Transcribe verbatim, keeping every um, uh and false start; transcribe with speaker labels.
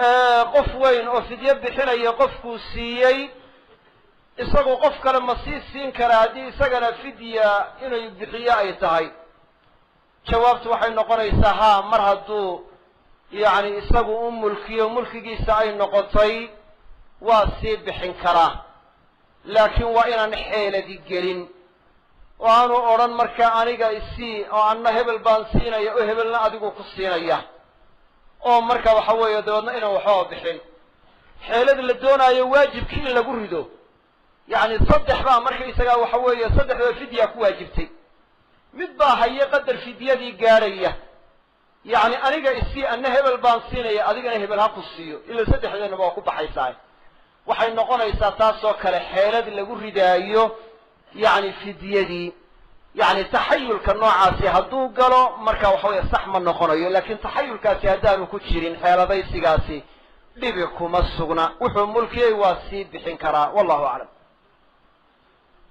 Speaker 1: qof weyn oo fidyo bixinaya qofkuu siiyey isagu qof kale ma sii siin karaa haddii isagana fidya inay bixiyo ay tahay jawaabtu waxay noqonaysaa haa mar hadduu yacni isagu u mulkiyo mulkigiisa ay noqotay waa sii bixin karaa laakiin waa inaan xeeladi gelin oo aanu odhan marka aniga isii oo anna hebel baan siinaya oo hebelna adigu ku siinaya oo marka waxa weeye dabeedna inaan waxba bixin xeelada la doonaayo waajibkii in lagu rido yacni saddex baa marka isagaa waxa weeye saddexda fidya ku waajibtay mid baa haye qadar fidyadii gaadhaya yacni aniga isii anna hebel baan siinaya adigana hebel ha ku siiyo ila saddexdeennaba waa ku baxaysaa waxay noqonaysaa taasoo kale xeelad lagu ridaayo yacni fidyadii yacni taxayulka noocaasi hadduu galo marka waxa weeye sax ma noqonayo laakiin taxayulkaasi haddaanu ku jirin xeeladaysigaasi dhibi kuma sugna wuxuu mulkiyey waa sii bixin karaa wallahu aclam